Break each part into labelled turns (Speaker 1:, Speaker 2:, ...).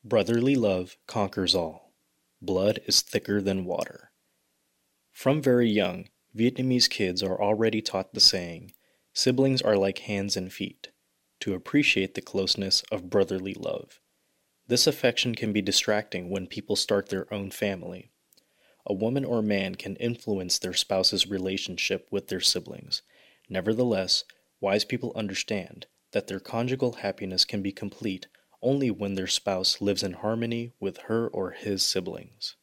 Speaker 1: Brotherly love conquers all. Blood is thicker than water. From very young, Vietnamese kids are already taught the saying, siblings are like hands and feet, to appreciate the closeness of brotherly love. This affection can be distracting when people start their own family. A woman or man can influence their spouse's relationship with their siblings. Nevertheless, wise people understand that their conjugal happiness can be complete only when their spouse lives in harmony with her or his siblings.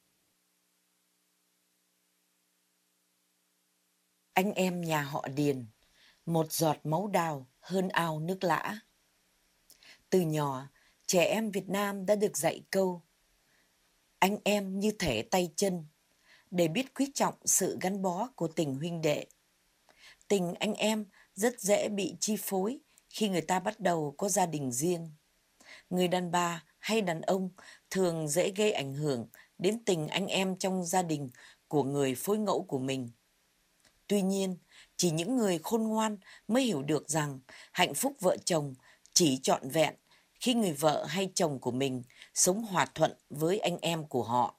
Speaker 2: Anh em nhà họ Điền, một giọt máu đào hơn ao nước lã. Từ nhỏ, trẻ em Việt Nam đã được dạy câu anh em như thể tay chân để biết quý trọng sự gắn bó của tình huynh đệ. Tình anh em rất dễ bị chi phối khi người ta bắt đầu có gia đình riêng. Người đàn bà hay đàn ông thường dễ gây ảnh hưởng đến tình anh em trong gia đình của người phối ngẫu của mình. Tuy nhiên, chỉ những người khôn ngoan mới hiểu được rằng hạnh phúc vợ chồng chỉ trọn vẹn khi người vợ hay chồng của mình sống hòa thuận với anh em của họ.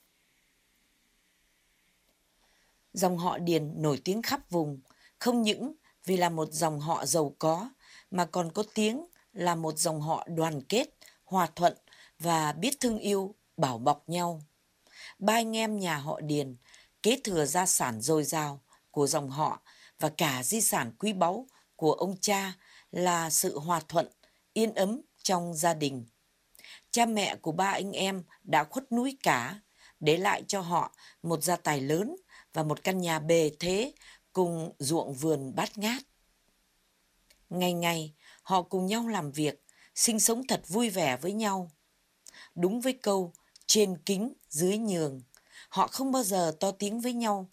Speaker 2: Dòng họ Điền nổi tiếng khắp vùng, không những vì là một dòng họ giàu có, mà còn có tiếng là một dòng họ đoàn kết, hòa thuận và biết thương yêu, bảo bọc nhau. Ba anh em nhà họ Điền kế thừa gia sản dồi dào của dòng họ và cả di sản quý báu của ông cha là sự hòa thuận, yên ấm trong gia đình. Cha mẹ của ba anh em đã khuất núi cả, để lại cho họ một gia tài lớn và một căn nhà bề thế cùng ruộng vườn bát ngát. Ngày ngày, họ cùng nhau làm việc, sinh sống thật vui vẻ với nhau. Đúng với câu trên kính dưới nhường, họ không bao giờ to tiếng với nhau.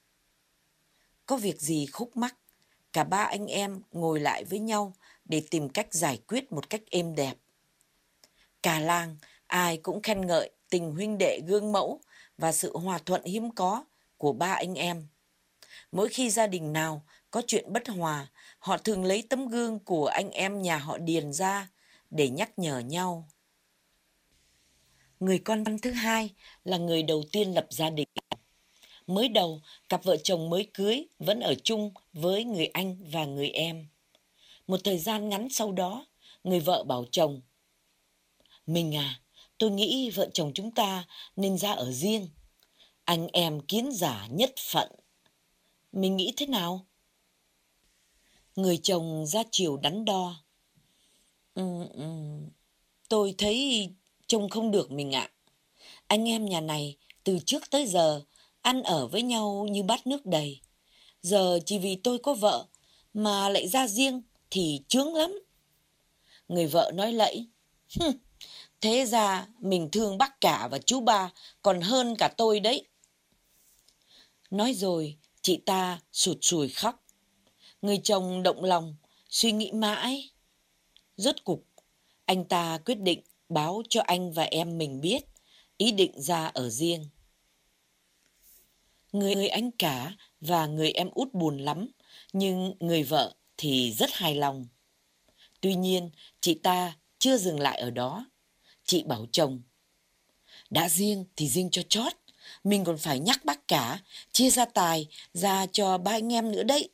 Speaker 2: Có việc gì khúc mắc, cả ba anh em ngồi lại với nhau để tìm cách giải quyết một cách êm đẹp. Cả làng ai cũng khen ngợi tình huynh đệ gương mẫu và sự hòa thuận hiếm có của ba anh em. Mỗi khi gia đình nào có chuyện bất hòa, họ thường lấy tấm gương của anh em nhà họ Điền ra để nhắc nhở nhau. Người con thứ hai là người đầu tiên lập gia đình. Mới đầu, cặp vợ chồng mới cưới vẫn ở chung với người anh và người em. Một thời gian ngắn sau đó, người vợ bảo chồng, mình à, tôi nghĩ vợ chồng chúng ta nên ra ở riêng. Anh em kiến giả nhất phận. Mình nghĩ thế nào? Người chồng ra chiều đắn đo. Ừ, ừ, tôi thấy trông không được mình ạ. Anh em nhà này từ trước tới giờ ăn ở với nhau như bát nước đầy. Giờ chỉ vì tôi có vợ mà lại ra riêng thì chướng lắm. Người vợ nói lẫy. Thế ra mình thương bác cả và chú ba còn hơn cả tôi đấy. Nói rồi chị ta sụt sùi khóc. Người chồng động lòng, suy nghĩ mãi. Rốt cục, anh ta quyết định báo cho anh và em mình biết ý định ra ở riêng. Người anh cả và người em út buồn lắm, nhưng người vợ thì rất hài lòng. Tuy nhiên, chị ta chưa dừng lại ở đó. Chị bảo chồng, đã riêng thì riêng cho chót, mình còn phải nhắc bác cả, chia gia tài ra cho ba anh em nữa đấy.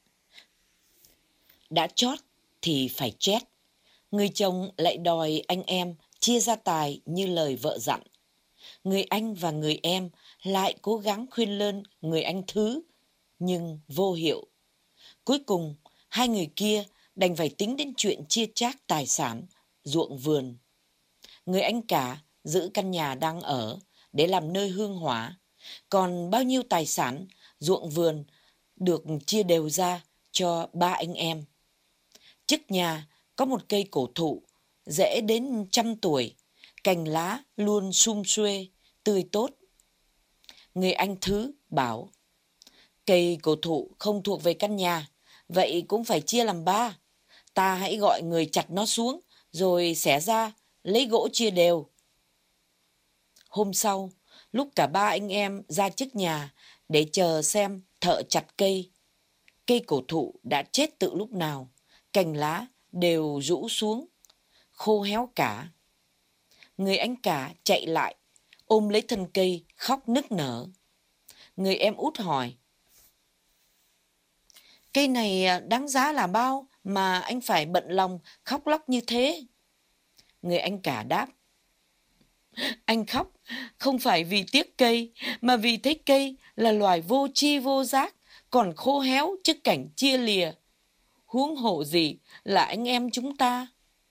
Speaker 2: Đã chót thì phải chét. Người chồng lại đòi anh em chia gia tài như lời vợ dặn. Người anh và người em lại cố gắng khuyên lơn người anh thứ, nhưng vô hiệu. Cuối cùng, hai người kia đành phải tính đến chuyện chia chác tài sản, ruộng vườn. Người anh cả giữ căn nhà đang ở để làm nơi hương hỏa, còn bao nhiêu tài sản, ruộng vườn được chia đều ra cho ba anh em. Trước nhà có một cây cổ thụ, rễ đến 100 tuổi, cành lá luôn sum xuê, tươi tốt. Người anh thứ bảo, cây cổ thụ không thuộc về căn nhà, vậy cũng phải chia làm ba. Ta hãy gọi người chặt nó xuống, rồi xẻ ra, lấy gỗ chia đều. Hôm sau, lúc cả ba anh em ra trước nhà để chờ xem thợ chặt cây, cây cổ thụ đã chết từ lúc nào, cành lá đều rũ xuống, khô héo cả. Người anh cả chạy lại, ôm lấy thân cây, khóc nức nở. Người em út hỏi, cây này đáng giá là bao mà anh phải bận lòng khóc lóc như thế? Người anh cả đáp, anh khóc không phải vì tiếc cây, mà vì thấy cây là loài vô tri vô giác, còn khô héo trước cảnh chia lìa. Huống hộ gì là anh em chúng ta.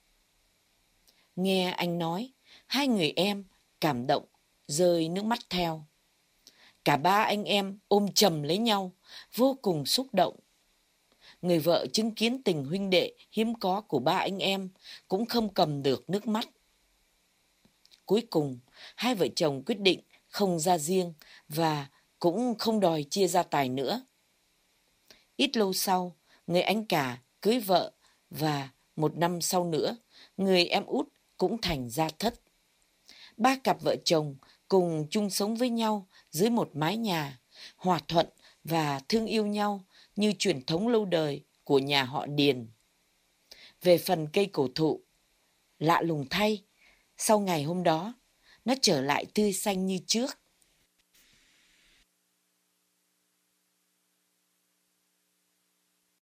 Speaker 2: Nghe anh nói, hai người em cảm động, rơi nước mắt theo. Cả ba anh em ôm chầm lấy nhau, vô cùng xúc động. Người vợ chứng kiến tình huynh đệ hiếm có của ba anh em cũng không cầm được nước mắt. Cuối cùng, hai vợ chồng quyết định không ra riêng và cũng không đòi chia gia tài nữa. Ít lâu sau, người anh cả cưới vợ và 1 năm sau nữa, người em út cũng thành gia thất. Ba cặp vợ chồng cùng chung sống với nhau dưới một mái nhà, hòa thuận và thương yêu nhau như truyền thống lâu đời của nhà họ Điền. Về phần cây cổ thụ, lạ lùng thay, sau ngày hôm đó, nó trở lại tươi xanh như trước.